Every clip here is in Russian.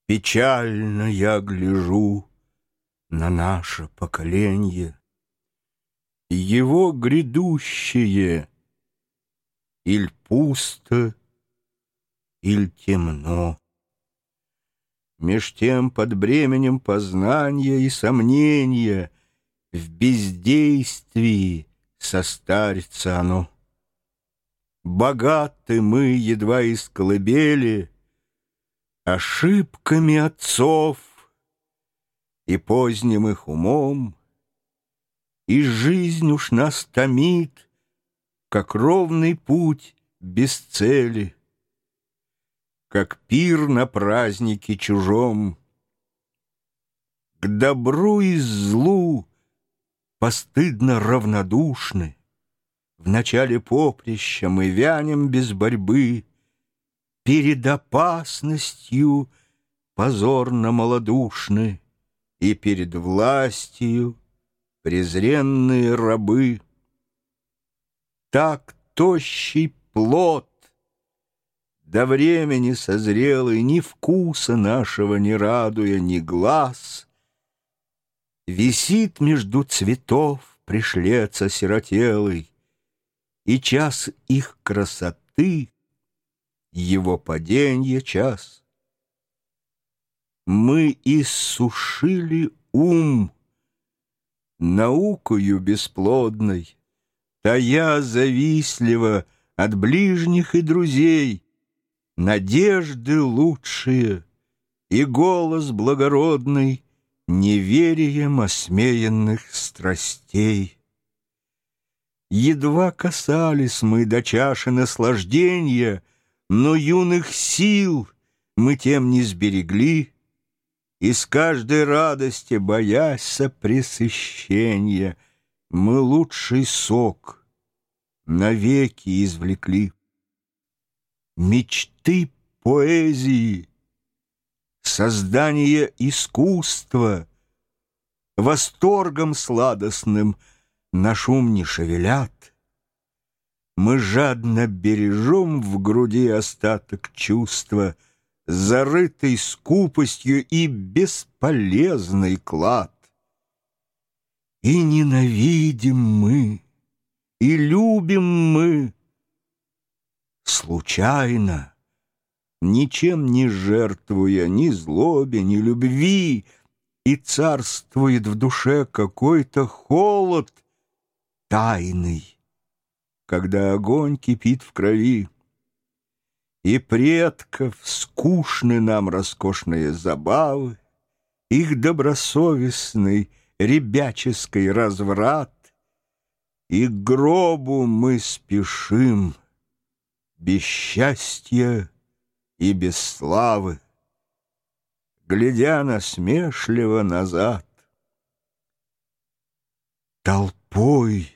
Печально я гляжу на наше поколенье, его грядущее, иль пусто, иль темно. Меж тем под бременем познания и сомнения в бездействии состарится оно. Богаты мы едва из колыбели ошибками отцов и поздним их умом, и жизнь уж нас томит, как ровный путь без цели, как пир на празднике чужом. К добру и злу постыдно равнодушны, в начале поприща мы вянем без борьбы, перед опасностью позорно малодушны, и перед властью презренные рабы. Так тощий плод, до времени созрелый, ни вкуса нашего не радуя, ни глаз, висит между цветов пришлец осиротелый, и час их красоты — его паденье час. Мы иссушили ум наукою бесплодной, тая завистливо от ближних и друзей надежды лучшие и голос благородный неверием осмеянных страстей. Едва касались мы до чаши наслаждения, но юных сил мы тем не сберегли, и с каждой радости, боясь пресыщения, мы лучший сок навеки извлекли. Мечты поэзии, создание искусства восторгом сладостным наш ум не шевелят. Мы жадно бережем в груди остаток чувства, зарытый скупостью и бесполезный клад. И ненавидим мы, и любим мы случайно, ничем не жертвуя ни злобе, ни любви, и царствует в душе какой-то холод тайный, когда огонь кипит в крови. И предков скучны нам роскошные забавы, их добросовестный ребяческий разврат, и к гробу мы спешим без счастья и без славы, глядя насмешливо назад. Толпой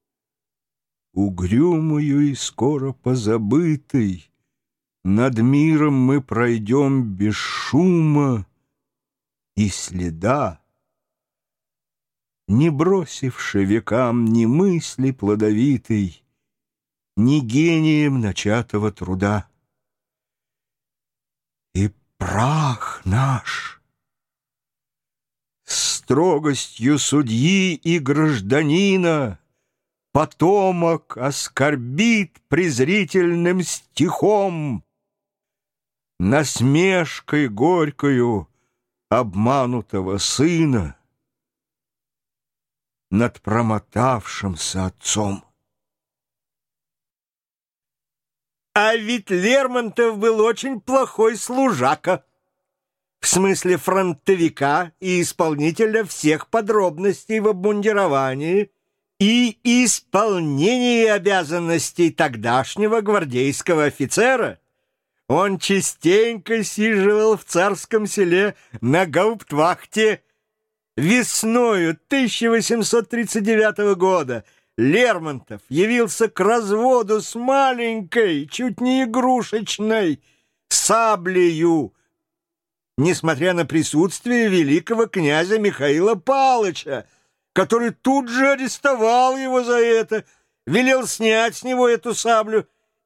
угрюмую и скоро позабытой над миром мы пройдем без шума и следа, не бросивши векам ни мысли плодовитой, ни гением начатого труда. И прах наш строгостью судьи и гражданина потомок оскорбит презрительным стихом, насмешкой горькою обманутого сына над промотавшимся отцом. А ведь Лермонтов был очень плохой служака, в смысле фронтовика и исполнителя всех подробностей в обмундировании и исполнении обязанностей тогдашнего гвардейского офицера. Он частенько сиживал в Царском Селе на гауптвахте. Весною 1839 года Лермонтов явился к разводу с маленькой, чуть не игрушечной, саблею, несмотря на присутствие великого князя Михаила Павловича, который тут же арестовал его за это, велел снять с него эту саблю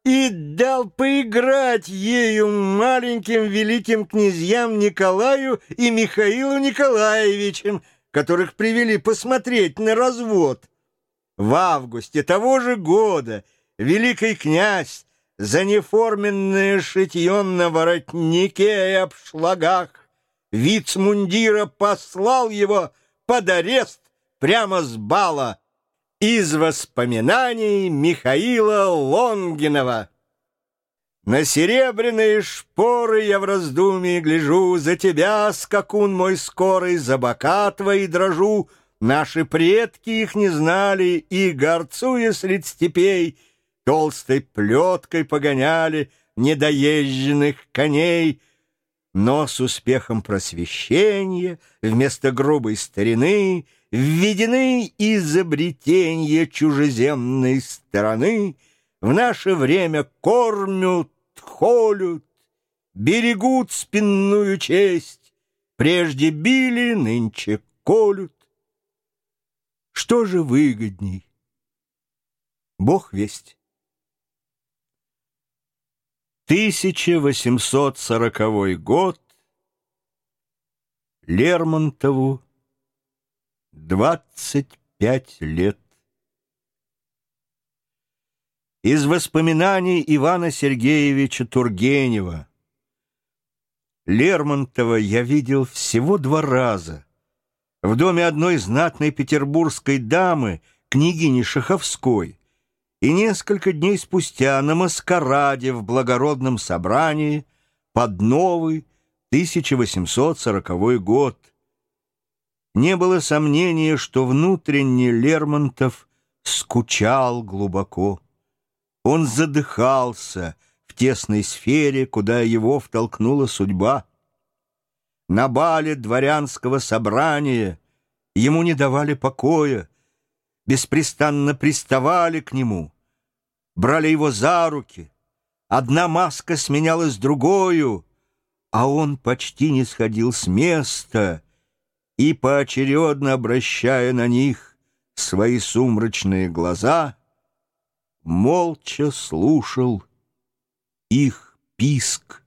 и дал поиграть ею маленьким великим князьям Николаю и Михаилу Николаевичем, которых привели посмотреть на развод. В августе того же года великий князь за неформенное шитье на воротнике и обшлагах вицмундира послал его под арест прямо с бала. Из воспоминаний Михаила Лонгинова. На серебряные шпоры я в раздумье гляжу, за тебя, скакун мой скорый, за бока твои дрожу. Наши предки их не знали, и, горцуя средь степей, толстой плеткой погоняли недоезженных коней. Но с успехом просвещения вместо грубой старины введены изобретения чужеземной стороны. В наше время кормят, холют, берегут спинную честь. Прежде били, нынче колют. Что же выгодней? Бог весть. 1840 год. Лермонтову 25 лет. Из воспоминаний Ивана Сергеевича Тургенева. Лермонтова я видел всего 2 раза. В доме одной знатной петербургской дамы, княгини Шаховской, и несколько дней спустя на маскараде в благородном собрании под новый 1840 год. Не было сомнения, что внутренне Лермонтов скучал глубоко. Он задыхался в тесной сфере, куда его втолкнула судьба. На бале дворянского собрания ему не давали покоя, беспрестанно приставали к нему, брали его за руки. Одна маска сменялась другою, а он почти не сходил с места и, поочередно обращая на них свои сумрачные глаза, молча слушал их писк.